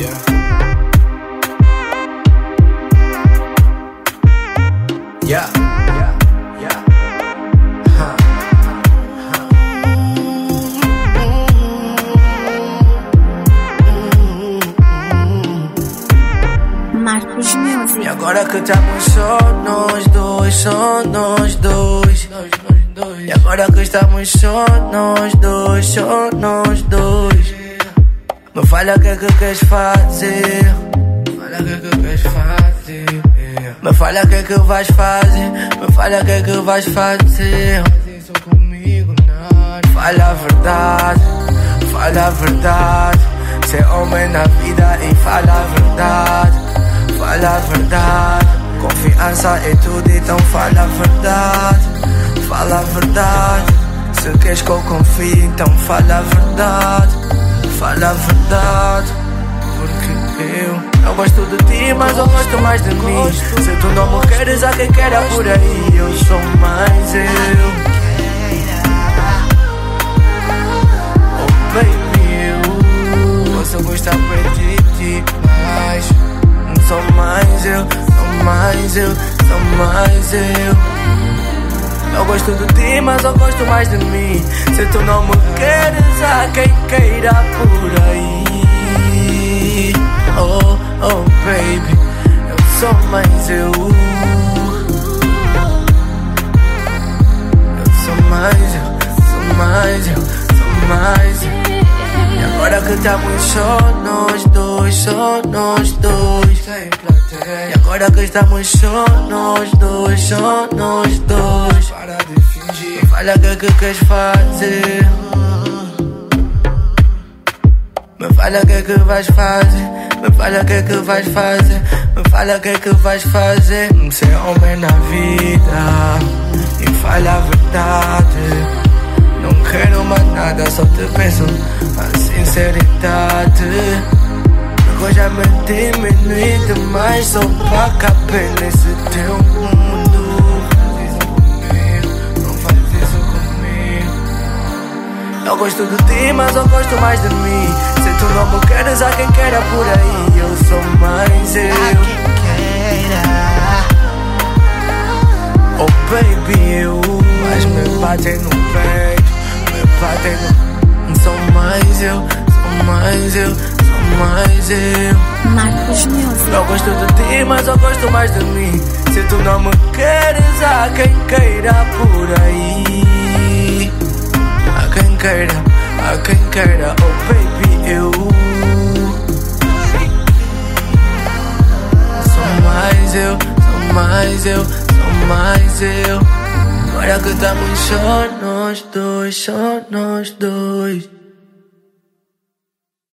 Marcos Music. E agora que estamos só nós dois, só nós dois. E agora que estamos só nós dois, só nós dois. Me fala o que é que queres fazer. Fala o que é que queres fazer. Me fala o que é que vais fazer. Me fala o que é que vais fazer. Isso comigo nada. Fala a verdade, fala a verdade. Ser homem na vida e fala a verdade. Fala a verdade, confiança é tudo, então fala a verdade. Fala a verdade, se queres que eu confie, então fala a verdade. Fala a verdade, porque eu gosto de ti, mas eu gosto mais de mim. Se tu não me queres, há quem queira por aí. Eu sou mais eu. Oh baby, eu só gostar de ti, mas sou mais eu, sou mais eu, sou mais eu. Eu gosto de ti, mas eu gosto mais de mim. Se tu não me queres, há quem queira por aí. Oh, oh baby, eu sou mais eu. Eu sou mais eu, sou mais eu, sou mais eu. E agora que estamos só nós dois, só nós dois. E agora que estamos só nós dois, só nós dois. Para de fingir, fala o que é que queres fazer. Me fala o que é que vais fazer. Me fala o que é que vais fazer. Me fala o que é que vais fazer. Ser homem na vida e fala a verdade. Não quero mais nada, só te peço a sinceridade. Eu já me diminui demais só pra caber nesse teu mundo. Não faz isso comigo. Eu gosto de ti, mas eu gosto mais de mim. Se tu não me queres, há quem queira por aí. Eu sou mais eu. Oh baby, eu. Mas me batem no peito, me batem no... Sou mais eu, sou mais eu, sou mais eu. Marcos Music. Eu gosto de ti, mas eu gosto mais de mim. Se tu não me queres, há quem queira por aí. Há quem queira, há quem queira. Oh baby, eu sou mais eu, sou mais eu, sou mais eu. Agora que estamos só nós dois, só nós dois.